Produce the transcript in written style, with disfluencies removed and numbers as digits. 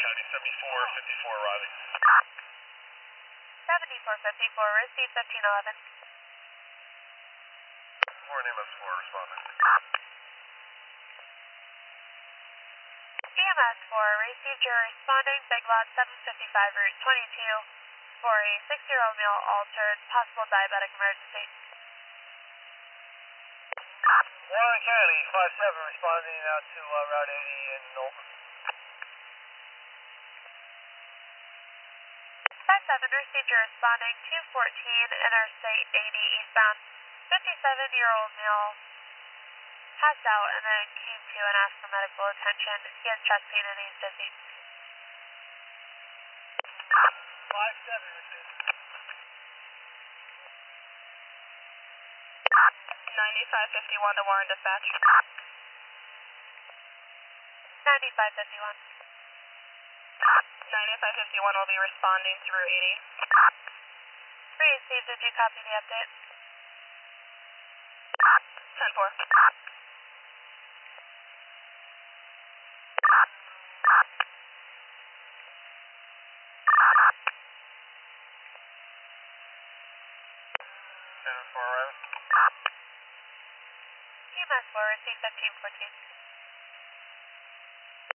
County 7454 arriving. 7454, receive 1511. Morning, MS4 responding. EMS4, received your responding Big Lot 755 Route 22 for a 6-year-old male altered, possible diabetic emergency. Warren County 57 responding out to Route 80 in Knowlton. 57, received your responding 214 Interstate 80 eastbound. 57-year-old male passed out and then came to and asked for medical attention. He has chest pain and he's dizzy. 57 received. 9551 to Warren Dispatch. 9551. 9551 will be responding to Route 80. Received, did you copy the update? 10-4. MS4 arriving. EMS4, receive 1514.